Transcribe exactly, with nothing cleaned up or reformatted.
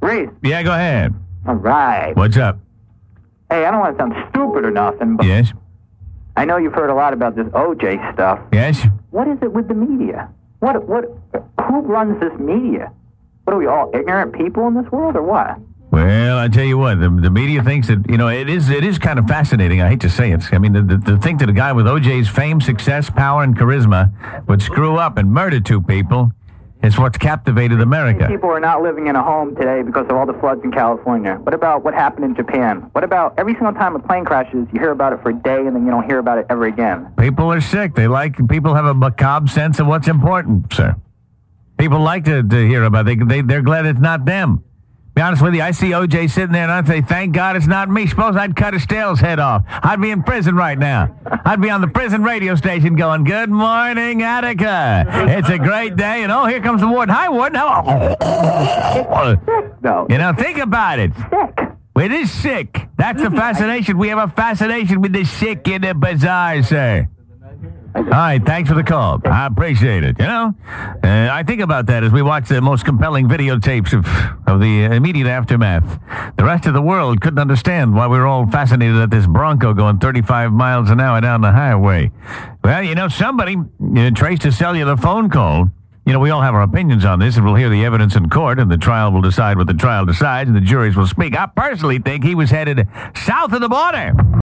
Reese. Yeah, go ahead. All right. What's up? Hey, I don't want to sound stupid or nothing, but Yes? I know you've heard a lot about this O J stuff. Yes? What is it with the media? What, what, who runs this media? What are we, all ignorant people in this world, or what? Well, I tell you what, the, the media thinks that, you know, it is it is kind of fascinating. I hate to say it. I mean, to, to, to think that a guy with O J's fame, success, power, and charisma would screw up and murder two people is what's captivated America. People are not living in a home today because of all the floods in California. What about what happened in Japan? What about every single time a plane crashes, you hear about it for a day and then you don't hear about it ever again? People are sick. They like, people have a macabre sense of what's important, sir. People like to, to hear about it. They, they, they're glad it's not them. Be honest with you, I see O J sitting there and I'd say, thank God it's not me. Suppose I'd cut Estelle's head off. I'd be in prison right now. I'd be on the prison radio station going, good morning, Attica. It's a great day. And oh, here comes the warden. Hi, warden. How? No. You know, think about it. Sick. It is sick. That's the fascination. We have a fascination with the sick in the bazaar, sir. All right, thanks for the call. I appreciate it. You know, uh, I think about that as we watch the most compelling videotapes of, of the immediate aftermath. The rest of the world couldn't understand why we were all fascinated at this Bronco going thirty-five miles an hour down the highway. Well, you know, somebody you know, traced a cellular phone call. You know, we all have our opinions on this, and we'll hear the evidence in court, and the trial will decide what the trial decides, and the juries will speak. I personally think he was headed south of the border.